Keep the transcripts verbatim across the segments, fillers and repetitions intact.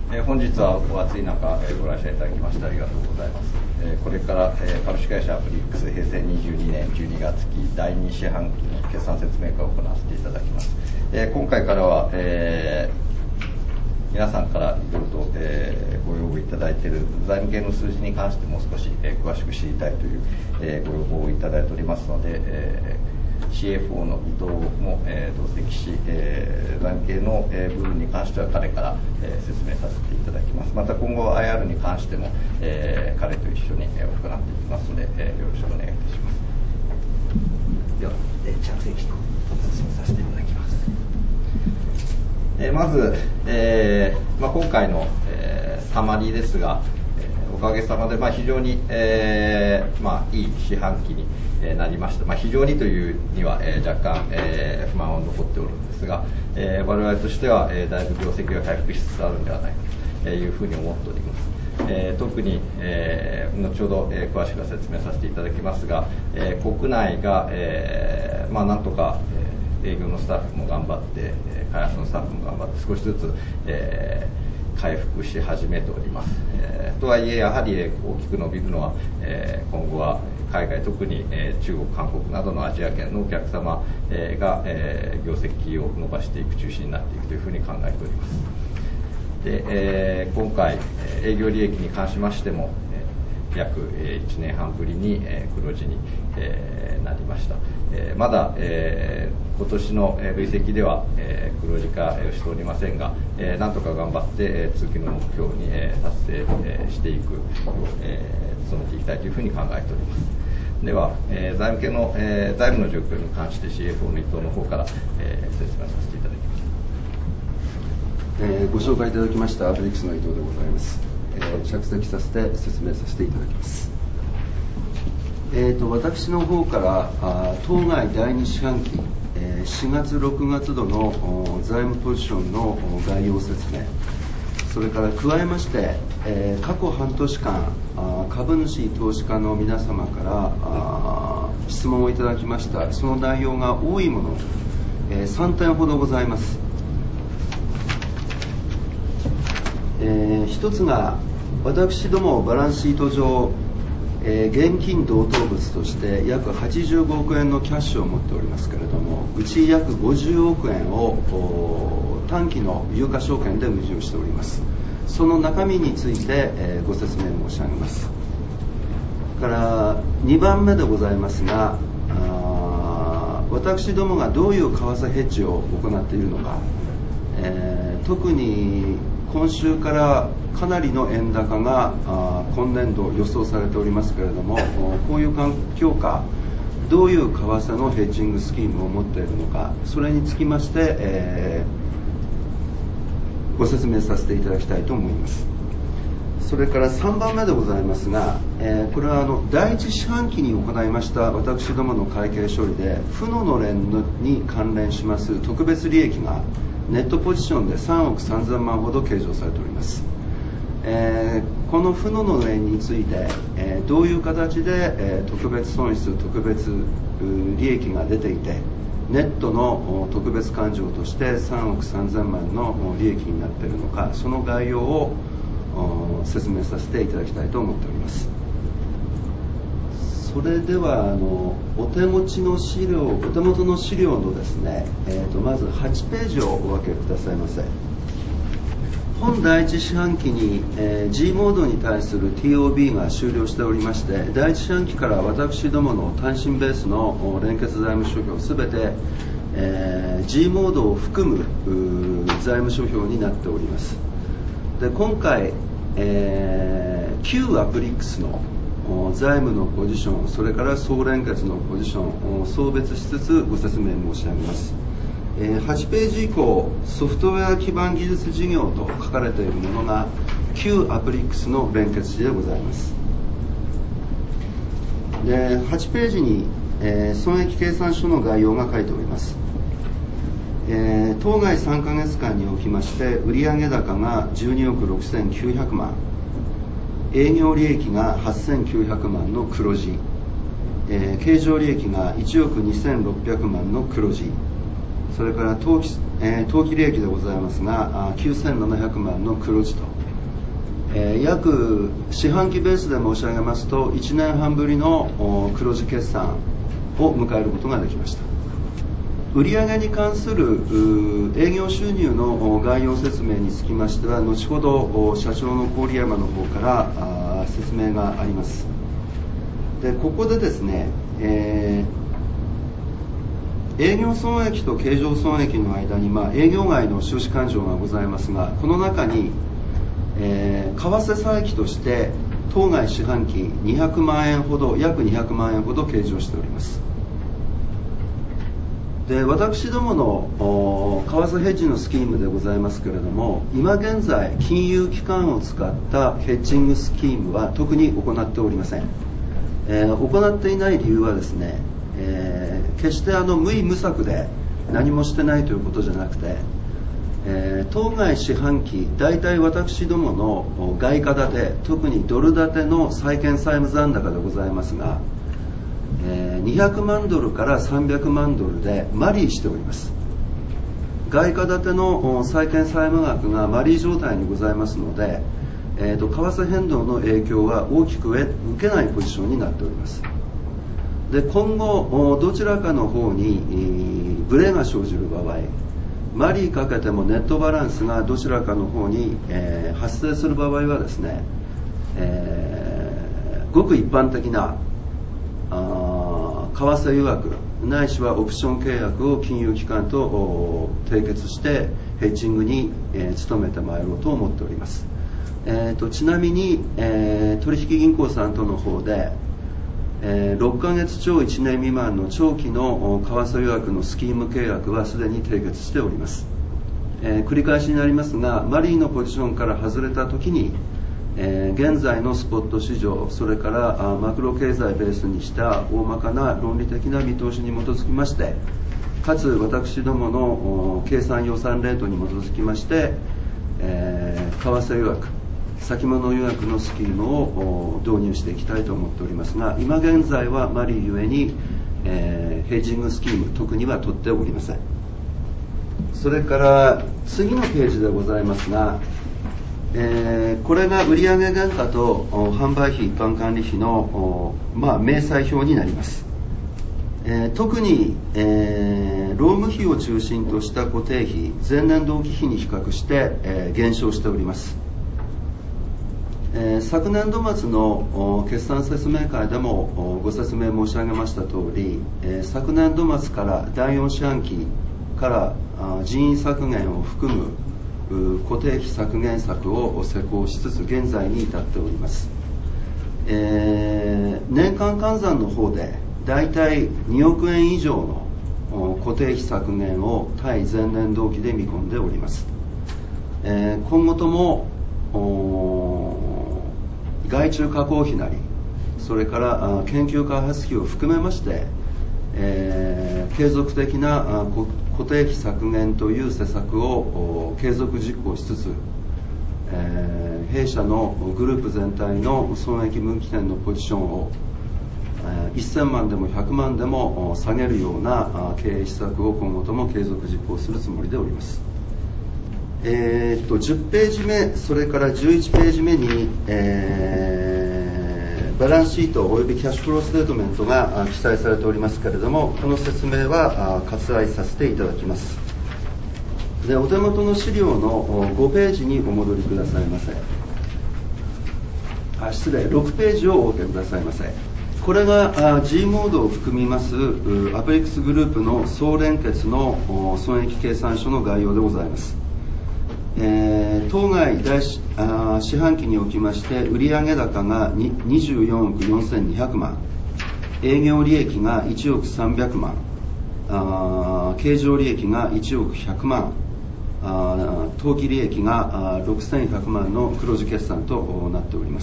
えー、本日はお暑い中、えー、ご来社いただきましてありがとうございます。えー、これから、えー、株式会社アプリックス平成にじゅうにねんじゅうにがつきだいに四半期の決算説明会を行わせていただきます。えー、今回からは、えー皆さんからいろいろと、えー、ご要望いただいている財務系の数字に関してもう少し、えー、詳しく知りたいという、えー、ご要望をいただいておりますので、えー、シーエフオー の伊藤も、えー、同席し、えー、財務系の、えー、部分に関しては彼から、えー、説明させていただきます。また今後 アイアール に関しても、えー、彼と一緒に、えー、行っていきますので、えー、よろしくお願いいたします。では、えー、着席の説明させていただきます。えー、まず、えーまあ、今回の、えー、サマリーですが、えー、おかげさまで、まあ、非常に、えーまあ、いい四半期に、えー、なりました。まあ、非常にというには、えー、若干、えー、不満は残っておるんですが、えー、我々としては、えー、だいぶ業績が回復しつつあるのではないかというふうに思っております。えー、特に、えー、後ほど、えー、詳しく説明させていただきますが、えー、国内が、えーまあ、なんとか、えー営業のスタッフも頑張って、開発のスタッフも頑張って少しずつ、えー、回復し始めております。えー、とはいえやはり大きく伸びるのは、えー、今後は海外、特に、えー、中国、韓国などのアジア圏のお客様、えー、が、えー、業績を伸ばしていく中心になっていくというふうに考えております。で、えー、今回営業利益に関しましても、えー、約いちねんはんぶりに、えー、黒字に、えー、なりました。えー、まだ、えー今年の累積では、えー、黒字化しておりませんが、えー、なんとか頑張って、えー、通期の目標に、えー、達成、えー、していく、えー、努めていきたいというふうに考えております。では、えー、財務系の、えー、財務の状況に関して シーエフオー の伊藤の方から、えー、説明させていただきます。 えー、ご紹介いただきましたアプリックスの伊藤でございます。えー、着席させて説明させていただきます。えー、と私の方からあ当該だいに四半期しがつろくがつ度の財務ポジションの概要説明、それから加えまして、えー、過去半年間株主投資家の皆様から質問をいただきました。その内容が多いもの、えー、さんてんほどございます。えー、一つが私どもバランスシート上、えー、現金同等物として約はちじゅうごおくえんのキャッシュを持っておりますけれども、うち約ごじゅうおくえんを短期の有価証券で運用しております。その中身について、えー、ご説明申し上げます。からにばんめでございますが、あ私どもがどういう為替ヘッジを行っているのか、えー、特に今週からかなりの円高が今年度予想されておりますけれども、こういう環境下どういう為替のヘッジングスキームを持っているのか、それにつきまして、えー、ご説明させていただきたいと思います。それからさんばんめでございますが、えー、これはあのだいいち四半期に行いました私どもの会計処理で負ののれんに関連します特別利益がネットポジションでさんおくさんぜんまんほど計上されております。えー、この負ののれんについて、えー、どういう形で、えー、特別損失特別利益が出ていてネットの特別勘定としてさんおくさんぜんまんの利益になっているのか、その概要を説明させていただきたいと思っております。それではあのお手持ちの資料、お手元の資料のですね、えー、とまずはちページをお分けくださいませ。本第一四半期に、えー、G モードに対する ティーオービー が終了しておりまして、第一四半期から私どもの単身ベースの連結財務諸表すべて、えー、G モードを含む財務諸表になっております。で今回、えー、旧アプリックスの財務のポジション、それから総連結のポジションを送別しつつご説明申し上げます。はちページ以降、ソフトウェア基盤技術事業と書かれているものが旧アプリックスの連結時でございます。ではちページに、えー、損益計算書の概要が書いております。えー、当該さんかげつかんにおきまして売上高がじゅうにおくろくせんきゅうひゃくまん、営業利益がはっせんきゅうひゃくまんの黒字、えー、経常利益がいちおくにせんろっぴゃくまんの黒字、それから当期、えー、当期利益でございますがきゅうせんななひゃくまんの黒字とえー、約四半期ベースで申し上げますといちねんはんぶりの黒字決算を迎えることができました。売上に関する営業収入の概要説明につきましては後ほど社長の郡山の方から説明があります。でここでですね、えー、営業損益と経常損益の間に、まあ、営業外の収支勘定がございますが、この中に、えー、為替差益として当該四半期にひゃくまんえんほど約にひゃくまんえんほど計上しております。で私どもの為替ヘッジのスキームでございますけれども、今現在金融機関を使ったヘッジングスキームは特に行っておりません。えー、行っていない理由はですね、えー、決してあの無為無策で何もしてないということじゃなくて、えー、当該四半期大体私どもの外貨建て、特にドル建ての債券債務残高でございますが、えー、にひゃくまんドルからさんびゃくまんドルでマリーしております。外貨建ての債券債務額がマリー状態にございますので、えーと、為替変動の影響は大きく受けないポジションになっております。で今後どちらかの方にブレが生じる場合、マリーかけてもネットバランスがどちらかの方に、えー、発生する場合はですね、えー、ごく一般的なあ為替誘惑ないしはオプション契約を金融機関と締結してヘッジングに、えー、努めてまいろうと思っております。えー、とちなみに、えー、取引銀行さんとの方で、えー、ろっかげつ超いちねん未満の長期の為替予約のスキーム契約はすでに締結しております。えー、繰り返しになりますが、マリーのポジションから外れたときに、えー、現在のスポット市場、それからあマクロ経済ベースにした大まかな論理的な見通しに基づきまして、かつ私どもの計算予算レートに基づきまして、えー、為替予約先物予約のスキームを導入していきたいと思っておりますが、今現在はマリーゆえに、えー、ヘッジングスキーム特には取っておりません。それから次のページでございますが、えー、これが売上原価と販売費一般管理費の、まあ、明細表になります。えー、特に、えー、労務費を中心とした固定費前年同期比に比較して、えー、減少しております。えー、昨年度末の決算説明会でもご説明申し上げました通り、えー、昨年度末からだいよん四半期から人員削減を含む固定費削減策を施行しつつ現在に至っております。えー、年間換算の方でだいたいにおくえん以上の固定費削減を対前年同期で見込んでおります。えー、今後とも外注加工費なり、それから研究開発費を含めまして、えー、継続的な固定費削減という施策を継続実行しつつ、えー、弊社のグループ全体の損益分岐点のポジションを、えー、せんまんでもひゃくまんでも下げるような経営施策を今後とも継続実行するつもりでおります。えー、とじゅっページ目、それからじゅういちページ目に、えー、バランスシートおよびキャッシュフローステートメントが記載されておりますけれども、この説明は割愛させていただきます。でお手元の資料のごページにお戻りくださいませ。あ失礼ろくページをお受けくださいませ。これが G モードを含みますアペリックスグループの総連結の損益計算書の概要でございます。えー、当該第四半期におきまして売上高がにじゅうよんおくよんせんにひゃくまん、営業利益がいちおくさんびゃくまん、あ経常利益がいちおくひゃくまん、あ当期利益がろくせんひゃくまんの黒字決算となっております。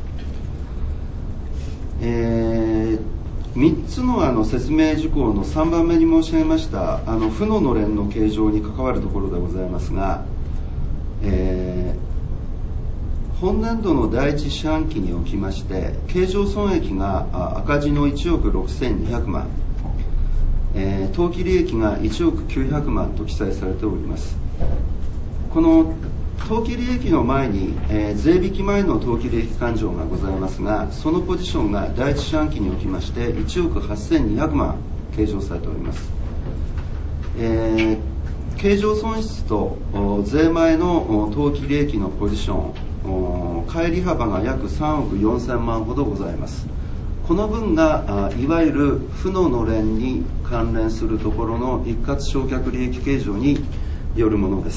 えー、みっつ の, あの説明事項のさんばんめに申し上げましたあの負ののれんの計上に関わるところでございますが、えー、本年度の第一四半期におきまして経常損益が赤字のいちおくろくせんにひゃくまん、えー、当期利益がいちおくきゅうひゃくまんと記載されております。この当期利益の前に、えー、税引き前の当期利益勘定がございますが、そのポジションが第一四半期におきましていちおくはっせんにひゃくまん計上されております。えー、経常損失と税前の当期利益のポジション、乖離幅が約さんおくよんせんまんほどございます。この分がいわゆる負ののれんに関連するところの一括償却利益計上によるものです。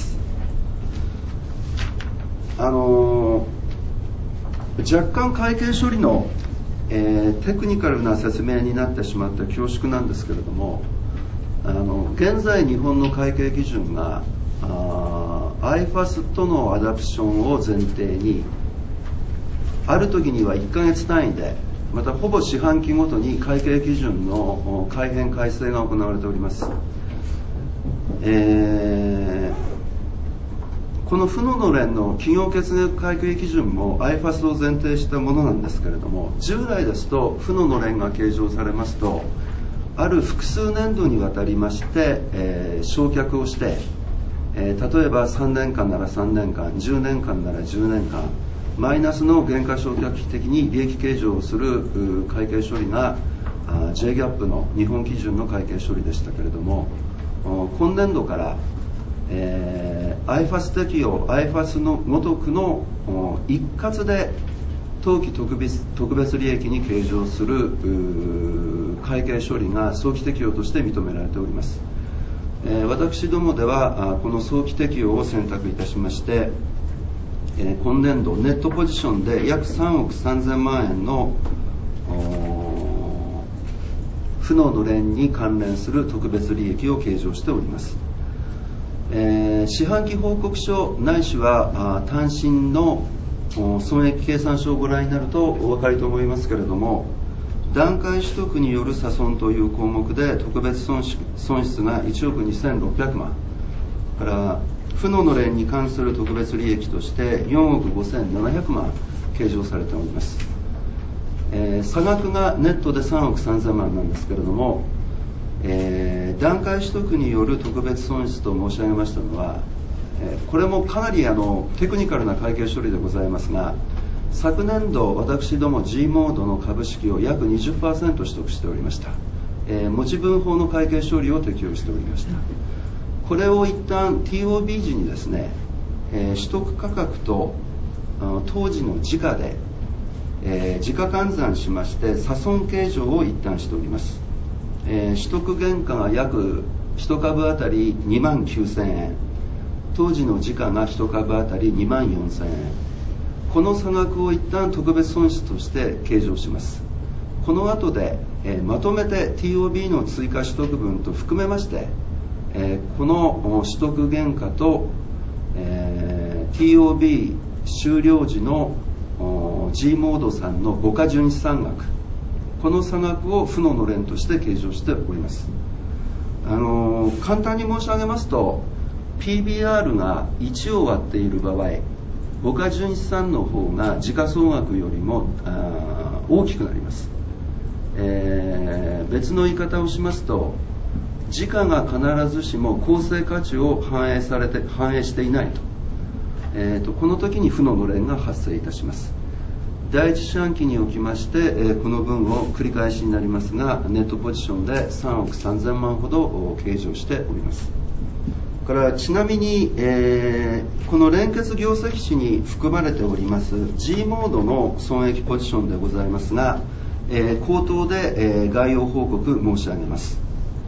あのー、若干会計処理の、えー、テクニカルな説明になってしまった恐縮なんですけれども、あの現在日本の会計基準がアイファス とのアダプションを前提に、ある時にはいっかげつ単位で、またほぼ四半期ごとに会計基準の改変改正が行われております。えーこの負ののれんの企業決議会計基準も アイファス を前提したものなんですけれども、従来ですと負ののれんが計上されますと、ある複数年度にわたりまして、えー、償却をして、えー、例えばさんねんかんならさんねんかん、じゅうねんかんならじゅうねんかん、マイナスの原価償却費的に利益計上をする会計処理が ジェイギャップ の日本基準の会計処理でしたけれども、今年度からえー、アイファス 適用、アイファス のごとくの一括で当期特別、特別利益に計上する会計処理が早期適用として認められております。えー、私どもではこの早期適用を選択いたしまして、えー、今年度ネットポジションで約さんおくさんぜんまんえんの負ののれんに関連する特別利益を計上しております。えー、四半期報告書ないしは単身の損益計算書をご覧になるとお分かりと思いますけれども、段階取得による差損という項目で特別損失、損失がいちおくにせんろっぴゃくまんから負ののれんに関する特別利益としてよんおくごせんななひゃくまん計上されております。えー、差額がネットでさんおくさんぜんまんなんですけれども、えー、段階取得による特別損失と申し上げましたのは、えー、これもかなりあのテクニカルな会計処理でございますが、昨年度私ども G モードの株式を約 にじゅっパーセント 取得しておりました。えー、持ち分法の会計処理を適用しておりました。これを一旦 ティーオービー 時にですね、えー、取得価格と当時の時価で、えー、時価換算しまして差損計上を一旦しております。えー、取得原価が約いち株あたりにまんきゅうせんえん、当時の時価がいち株あたりにまんよんせんえん、この差額を一旦特別損失として計上します。この後で、えー、まとめて ティーオービー の追加取得分と含めまして、えー、この取得原価と、えー、ティーオービー 終了時の G モードさんの五価純資産額、この差額を負ののれんとして計上しております。あのー、簡単に申し上げますと ピービーアール がいちを割っている場合、五価純資産の方が時価総額よりも大きくなります。えー、別の言い方をしますと、時価が必ずしも公正価値を反映されて反映していないと、えーと、この時に負ののれんが発生いたします。第一四半期におきまして、えー、この分を繰り返しになりますが、ネットポジションでさんおくさんぜんまんほど計上しております。からちなみに、えー、この連結業績値に含まれております G モードの損益ポジションでございますが、えー、口頭で、えー、概要報告申し上げます。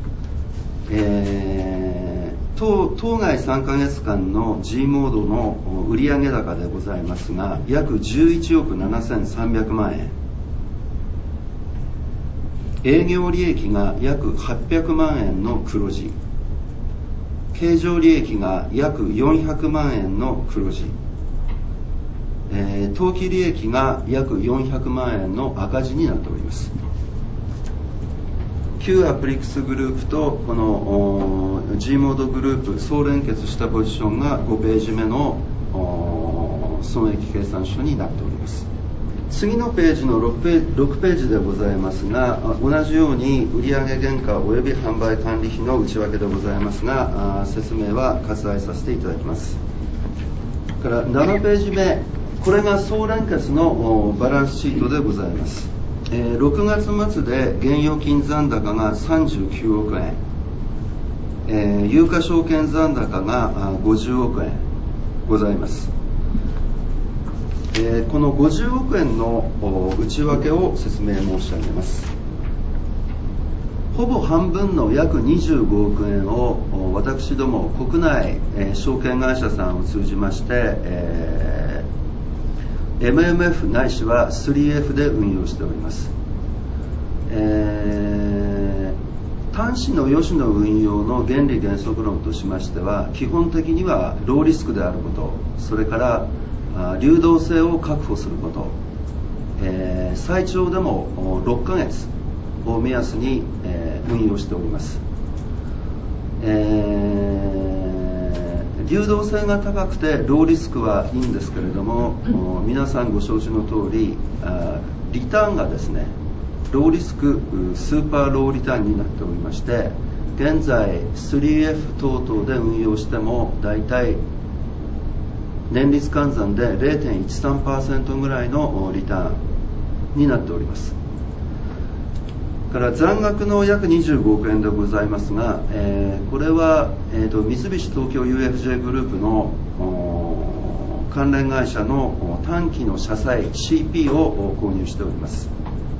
えー、当, 当該さんかげつかんの G モードの売上高でございますが、約じゅういちおくななせんさんびゃくまんえん、営業利益が約はっぴゃくまんえんの黒字、経常利益が約よんひゃくまんえんの黒字、えー、当期利益が約よんひゃくまんえんの赤字になっております。旧アプリクスグループとこの G モードグループ総連結したポジションがごページ目の損益計算書になっております。次のページの ろく, ページろくページでございますが、同じように売上原価および販売管理費の内訳でございますが、説明は割愛させていただきます。 からななページ目、これが総連結のバランスシートでございます。えー、ろくがつ末で現預金残高がさんじゅうきゅうおくえん、えー、有価証券残高がごじゅうおくえんございます。えー、このごじゅうおくえんの内訳を説明申し上げます。ほぼ半分の約にじゅうごおくえんを私ども国内、えー、証券会社さんを通じまして、えー、エムエムエフ ないしは スリーエフ で運用しております。えー、端子の良しの運用の原理原則論としましては、基本的にはローリスクであること、それから流動性を確保すること、えー、最長でもろっかげつを目安に、えー、運用しております。えー、流動性が高くてローリスクはいいんですけれども、うん、皆さんご承知の通り、あリターンがですね、ローリスクスーパーローリターンになっておりまして、現在 スリーエフ 等々で運用してもだいたい年率換算で ゼロてんいちさんパーセント ぐらいのリターンになっております。から残額の約にじゅうごおくえんでございますが、えー、これは、えーと、三菱東京 ユーエフジェー グループの関連会社の短期の社債 シーピー を購入しております。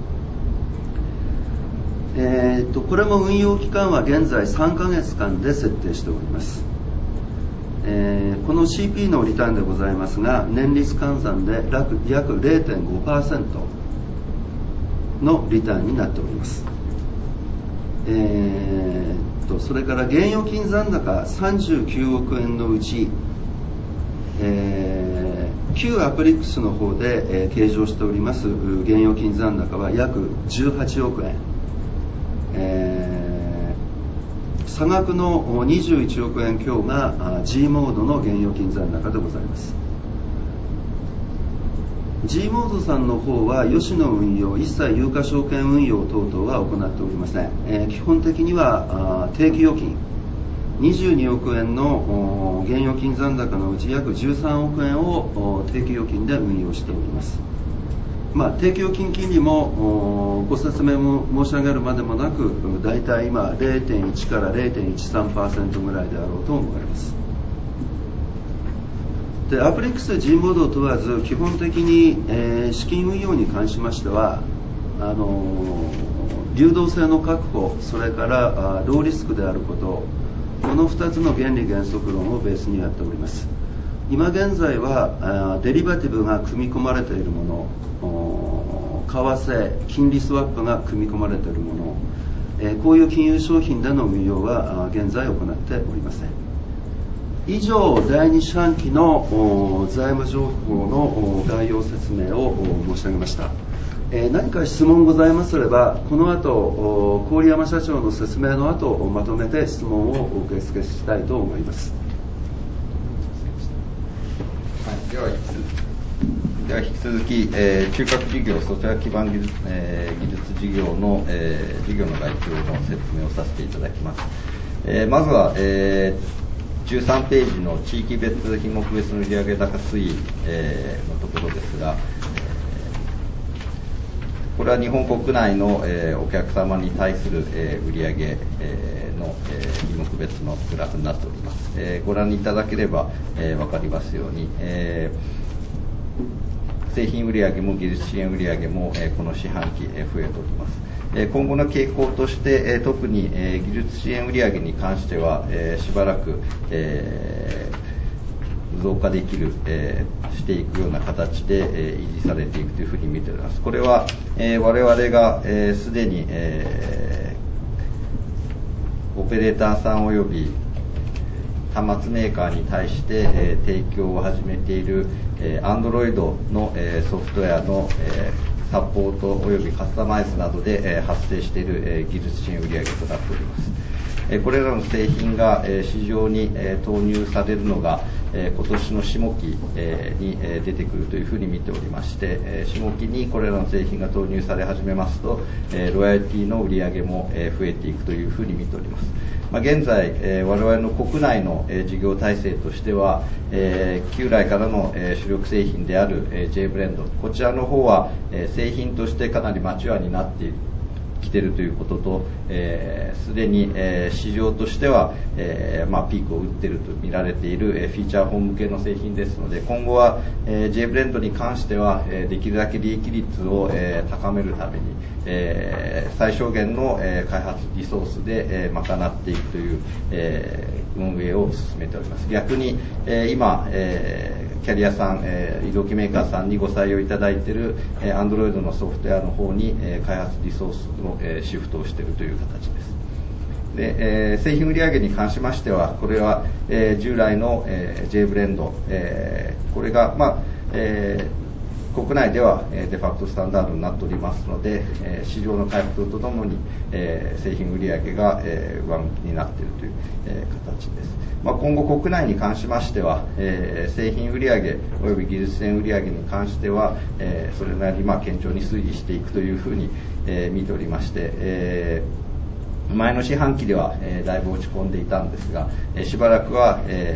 えーと、これも運用期間は現在さんかげつかんで設定しております。えー、この シーピー のリターンでございますが、年率換算で約 ゼロてんごパーセント のリターンになっております。えー、とそれから現預金残高さんじゅうきゅうおくえんのうち、えー、旧アプリックスの方で、えー、計上しております現預金残高は約じゅうはちおくえん、えー、差額のにじゅういちおくえん強が G モードの現預金残高でございます。 G モードさんの方は吉野運用、一切有価証券運用等々は行っておりません。えー、基本的には定期預金にじゅうにおくえんの現預金残高のうち約じゅうさんおくえんを定期預金で運用しております。まあ、定期預金金利もご説明も申し上げるまでもなく、だいたい今 ゼロてんいち から ゼロてんいちさんパーセント ぐらいであろうと思われます。でアプリックス G モードを問わず、基本的に、えー、資金運用に関しましては、あのー、流動性の確保、それからあローリスクであること、このふたつの原理原則論をベースにやっております。今現在はデリバティブが組み込まれているもの、為替、金利スワップが組み込まれているもの、えー、こういう金融商品での運用は現在行っておりません。以上、だいに四半期の財務情報の概要説明を申し上げました。えー、何か質問ございますれば、この後、郡山社長の説明の後、まとめて質問をお受け付けしたいと思います。 はい、ではでは引き続き、えー、中核事業ソフトウェア基盤技術、えー、技術事業の、えー、事業の概況の説明をさせていただきます。えー、まずは、えーじゅうさんページの地域別品目別の売上高推移、えー、のところですが、これは日本国内の、えー、お客様に対する、えー、売上、えー、の、えー、品目別のグラフになっております。えー、ご覧いただければ、えー、分かりますように、えー、製品売上も技術支援売上も、えー、この四半期、えー、増えております。今後の傾向として、特に技術支援売上に関してはしばらく増加できるしていくような形で維持されていくというふうに見ております。これは我々がすでにオペレーターさんおよび端末メーカーに対して提供を始めている Android のソフトウェアのサポートおよびカスタマイズなどで、えー、発生している、えー、技術支援売上となっております。えー、これらの製品が、えー、市場に、えー、投入されるのが、 えー、今年の下期、えー、に、えー、出てくるというふうに見ておりまして、えー、下期にこれらの製品が投入され始めますと、えー、ロイヤリティの売り上げも、えー、増えていくというふうに見ております。まあ、現在、えー、我々の国内の、えー、事業体制としては、えー、旧来からの、えー、主力製品である、えー、J ブレンド、こちらの方は、えー、製品としてかなりマチュアになっている来ているということと、す、えー、で、に、えー、市場としては、えーまあ、ピークを打っていると見られている、えー、フィーチャーフォン向けの製品ですので、今後は、えー、J ブレンドに関しては、えー、できるだけ利益率を、えー、高めるために、えー、最小限の、えー、開発リソースで、えー、賄っていくという、えー、運営を進めております。逆に、えー、今、えーキャリアさん、えー、移動機メーカーさんにご採用いただいている、えー、Android のソフトウェアの方に、えー、開発リソースの、えー、シフトをしているという形です。で、えー、製品売上に関しましては、これは、えー、従来の、えー、J ブレンド、えー、これが、まあえー国内ではデファクトスタンダードになっておりますので、市場の回復とともに製品売上が上向きになっているという形です。まあ、今後国内に関しましては、製品売上および技術点売上に関してはそれなりにまあ堅調に推移していくというふうに見ておりまして、前の四半期ではだいぶ落ち込んでいたんですが、しばらくは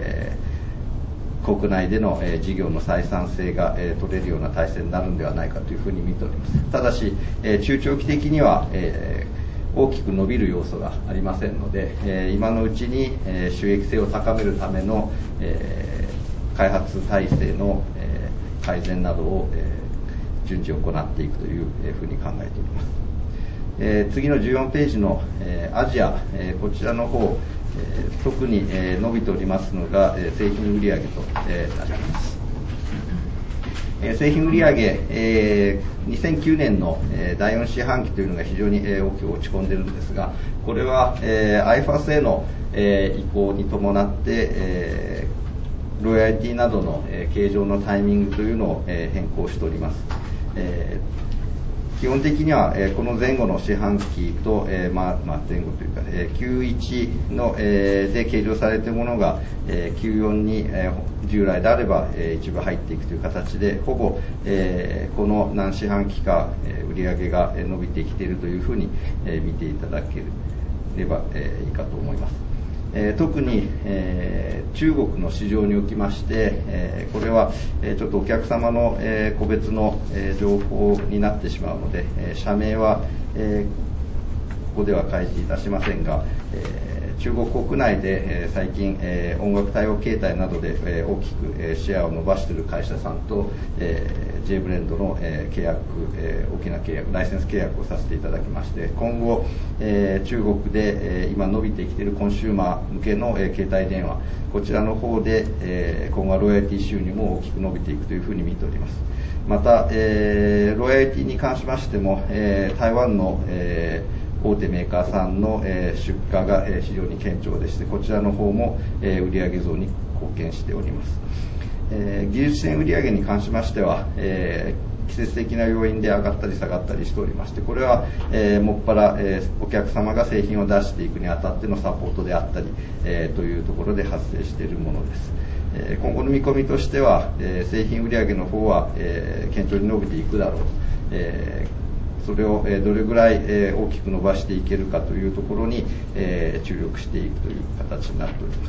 国内での、えー、事業の採算性が、えー、取れるような体制になるのではないかというふうに見ております。ただし、えー、中長期的には、えー、大きく伸びる要素がありませんので、えー、今のうちに、えー、収益性を高めるための、えー、開発体制の、えー、改善などを、えー、順次行っていくというふうに考えております。えー、次のじゅうよんページの、えー、アジア、えー、こちらの方、えー、特に、えー、伸びておりますのが、えー、製品売上と、えー、なります。えー、製品売上、えー、にせんきゅうねんの、えー、だいよん四半期というのが非常に、えー、大きく落ち込んでいるんですが、これは、えー、アイファス への、えー、移行に伴って、えー、ロイヤリティなどの、えー、計上のタイミングというのを、えー、変更しております。えー基本的には、えー、この前後の四半期と、えーまあまあ、前後というか、えー、キューワン の、えー、で計上されているものが、えー、キューフォー に、えー、従来であれば、えー、一部入っていくという形で、ほぼ、えー、この何四半期か、えー、売上が伸びてきているというふうに、えー、見ていただければ、えー、いいかと思います。えー、特に、えー、中国の市場におきまして、えー、これは、えー、ちょっとお客様の、えー、個別の、えー、情報になってしまうので、えー、社名は、えー、ここでは開示いたしませんが、えー、中国国内で、えー、最近、えー、音楽対応形態などで、えー、大きく、えー、シェアを伸ばしている会社さんと、えー、J ブレンドの、えー、契約、えー、大きな契約、ライセンス契約をさせていただきまして、今後、えー、中国で、えー、今伸びてきているコンシューマー向けの、えー、携帯電話、こちらの方で、えー、今後はロイヤリティ収入も大きく伸びていくというふうに見ております。また、えー、ロイヤリティに関しましても、えー、台湾の、えー大手メーカーさんの、えー、出荷が、えー、非常に堅調でして、こちらの方も、えー、売上増に貢献しております。えー、技術点売上に関しましては、えー、季節的な要因で上がったり下がったりしておりまして、これは、えー、もっぱら、えー、お客様が製品を出していくにあたってのサポートであったり、えー、というところで発生しているものです。えー、今後の見込みとしては、えー、製品売上の方は、えー、堅調に伸びていくだろう。えーそれをどれぐらい大きく伸ばしていけるかというところに注力していくという形になっております。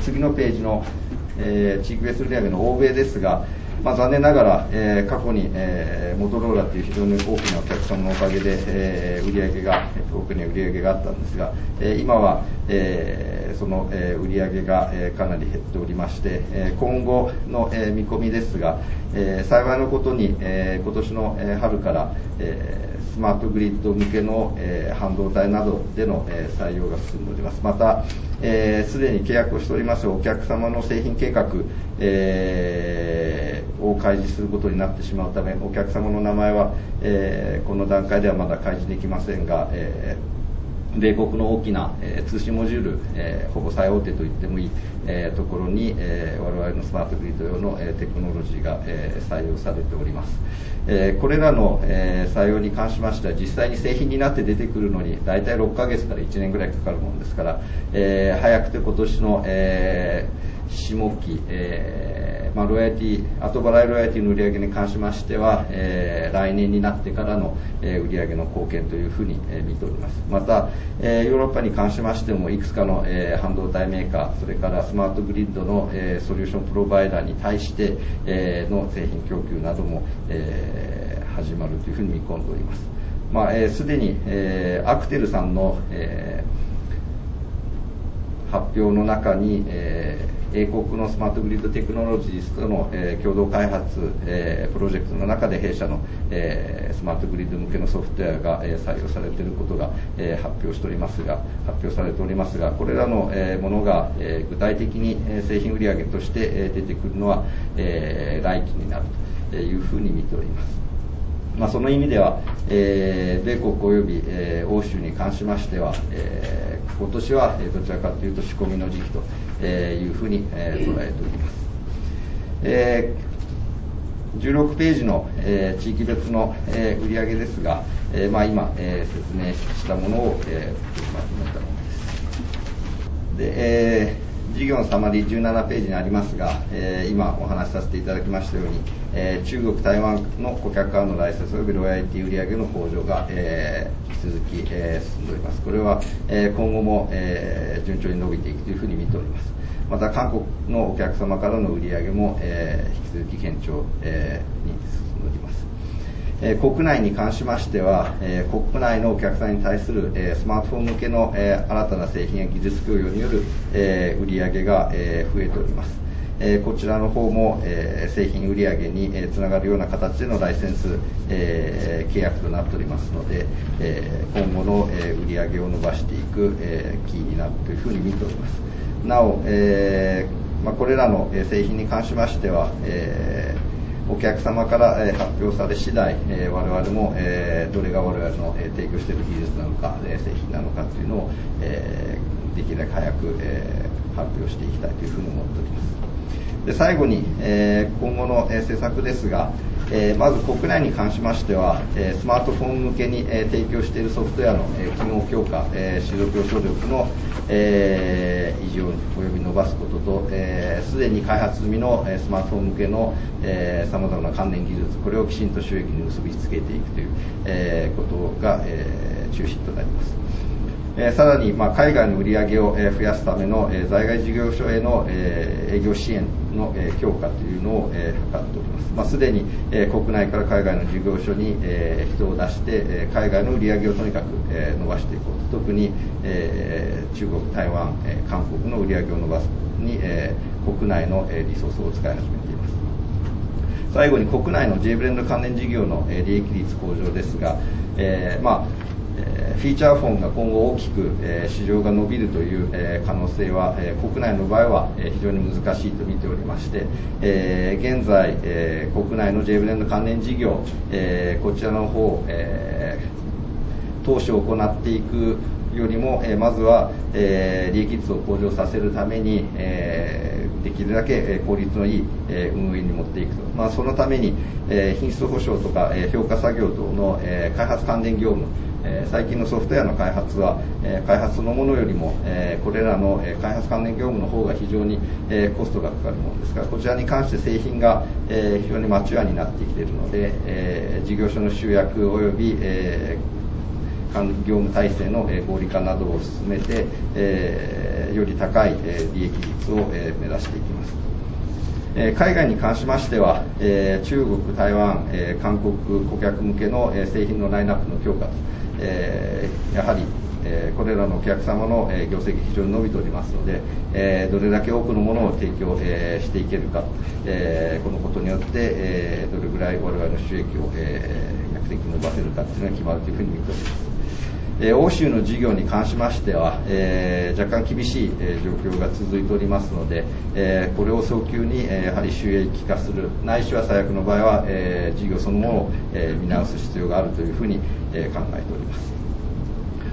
次のページの地域別売上の欧米ですが、まあ、残念ながら、えー、過去に、えー、モトローラという非常に大きなお客様のおかげで、えー、売上が多くに売上があったんですが、えー、今は、えー、その、えー、売上が、えー、かなり減っておりまして、えー、今後の、えー、見込みですが、えー、幸いのことに、えー、今年の、えー、春から、えースマートグリッド向けの、えー、半導体などでの、えー、採用が進んでおります。また、えー、すでに契約をしておりますお客様の製品計画、えー、を開示することになってしまうため、お客様の名前は、えー、この段階ではまだ開示できませんが、えー米国の大きな、えー、通信モジュール、えー、ほぼ最大手と言ってもいい、えー、ところに、えー、我々のスマートグリッド用の、えー、テクノロジーが、えー、採用されております。えー、これらの、えー、採用に関しましては実際に製品になって出てくるのに大体ろっかげつからいちねんぐらいかかるものですから、えー、早くて今年の、えー下期、えーまあ、ロイヤリティ後払いロイヤリティの売上に関しましては、えー、来年になってからの、えー、売上の貢献というふうに、えー、見ております。また、えー、ヨーロッパに関しましてもいくつかの、えー、半導体メーカー、それからスマートグリッドの、えー、ソリューションプロバイダーに対して、えー、の製品供給なども、えー、始まるというふうに見込んでおります。まあ、えー、すでに、えー、アクテルさんの、えー、発表の中に、えー英国のスマートグリッドテクノロジーズとの、えー、共同開発、えー、プロジェクトの中で弊社の、えー、スマートグリッド向けのソフトウェアが、えー、採用されていることが、えー、発表しておりますが発表されておりますがこれらの、えー、ものが、えー、具体的に、えー、製品売上として、えー、出てくるのは、えー、来期になるというふうに見ております。まあ、その意味では、えー、米国および、えー、欧州に関しましては、えー、今年は、えー、どちらかというと仕込みの時期というふうに、えー、捉えております。えー、じゅうろくページの、えー、地域別の、えー、売上ですが、えーまあ、今、えー、説明したものを、えー、まとめたものです。で、えー事業のサマリーじゅうななページにありますが、えー、今お話しさせていただきましたように、えー、中国、台湾の顧客からのライセンスおよびロイヤリティ売上の向上が、えー、引き続き、えー、進んでおります。これは、えー、今後も、えー、順調に伸びていくというふうに見ております。また韓国のお客様からの売上も、えー、引き続き堅調、えー、に進んでおります。えー、国内に関しましては、えー、国内のお客さんに対する、えー、スマートフォン向けの、えー、新たな製品や技術供与による、えー、売上が、えー、増えております。えー、こちらの方も、えー、製品売上に、えー、つながるような形でのライセンス、えー、契約となっておりますので、えー、今後の、えー、売上を伸ばしていく、えー、キーになるというふうに見ております。なお、えーまあ、これらの製品に関しましては、えーお客様から発表され次第、我々もどれが我々の提供している技術なのか、製品なのかというのをできるだけ早く発表していきたいというふうに思っております。で、最後に今後の施策ですが、まず国内に関しましては、スマートフォン向けに提供しているソフトウェアの機能強化、市場競争力の維持をおよび伸ばすことと、すでに開発済みのスマートフォン向けのさまざまな関連技術、これをきちんと収益に結びつけていくということが中心となります。えー、さらに、まあ、海外の売り上げを、えー、増やすための、えー、在外事業所への、えー、営業支援の、えー、強化というのを、えー、図っております。まあ、すでに、えー、国内から海外の事業所に、えー、人を出して、えー、海外の売り上げをとにかく、えー、伸ばしていこうと。特に、えー、中国、台湾、えー、韓国の売り上げを伸ばすに、えー、国内の、えー、リソースを使い始めています。最後に国内の J ブレンド関連事業の、えー、利益率向上ですが、えーまあフィーチャーフォンが今後大きく市場が伸びるという可能性は国内の場合は非常に難しいと見ておりまして、現在国内の J ブレンド関連事業、こちらの方投資を行っていくよりもまずは利益率を向上させるためにできるだけ効率のいい運営に持っていくと、まあ、そのために品質保証とか評価作業等の開発関連業務、最近のソフトウェアの開発は開発そのものよりもこれらの開発関連業務の方が非常にコストがかかるものですから、こちらに関して製品が非常にマチュアになってきているので、事業所の集約及び業務体制の合理化などを進めて、より高い利益率を目指していきます。海外に関しましては、中国、台湾、韓国顧客向けの製品のラインナップの強化と、やはりこれらのお客様の業績非常に伸びておりますので、どれだけ多くのものを提供していけるか、このことによってどれぐらい我々の収益を躍的に伸ばせるかというのが決まるというふうに見ております。欧州の事業に関しましては、えー、若干厳しい、えー、状況が続いておりますので、えー、これを早急に、えー、やはり収益化する、ないしは最悪の場合は、えー、事業そのものを、えー、見直す必要があるというふうに、えー、考えております。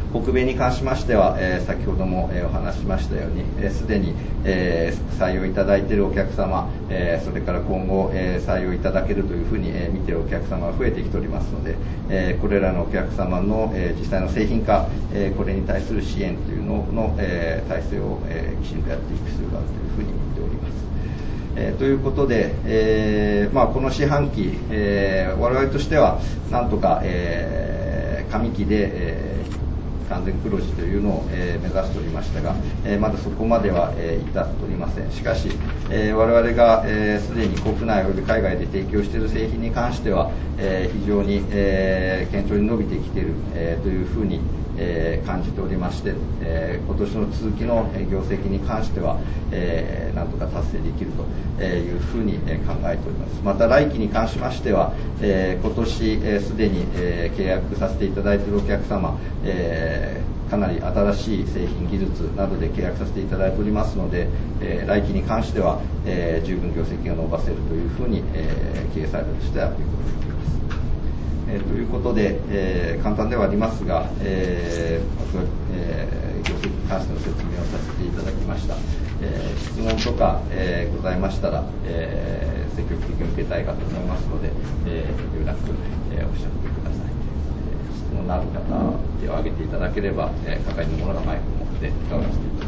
北米に関しましては、えー、先ほども、えー、お話ししましたように、す、えー、で、に、えー、採用いただいているお客様、えー、それから今後、えー、採用いただけるというふうに、えー、見ているお客様が増えてきておりますので、えー、これらのお客様の、えー、実際の製品化、えー、これに対する支援というのの、えー、体制を、えー、きちんとやっていく必要があるというふうに見ております。えー、ということで、えーまあ、この四半期、えー、我々としてはなんとか、えー、上期で、えー完全黒字というのを、えー、目指しておりましたが、えー、まだそこまでは、えー、至っておりません。しかし、えー、我々がすで、えー、に国内および海外で提供している製品に関しては、えー、非常に、えー、堅調に伸びてきている、えー、というふうに、えー、感じておりまして、えー、今年の続きの業績に関しては、えー、なんとか達成できるというふうに考えております。また来期に関しましては、えー、今年すで、えー、に、えー、契約させていただいているお客様、えーかなり新しい製品技術などで契約させていただいておりますので、えー、来期に関しては、えー、十分業績が伸ばせるというふうに、えー、経営サイドとしては見込んでおります。えー、ということで、えー、簡単ではありますが、えーえー、業績に関しての説明をさせていただきました。えー、質問とか、えー、ございましたら、えー、積極的に受けたいかと思いますので、えー、遠慮なく、えー、おっしゃってください。質問のある方、手を挙げていただければ、えー、係の者がマイクを持って伺わせていただきます。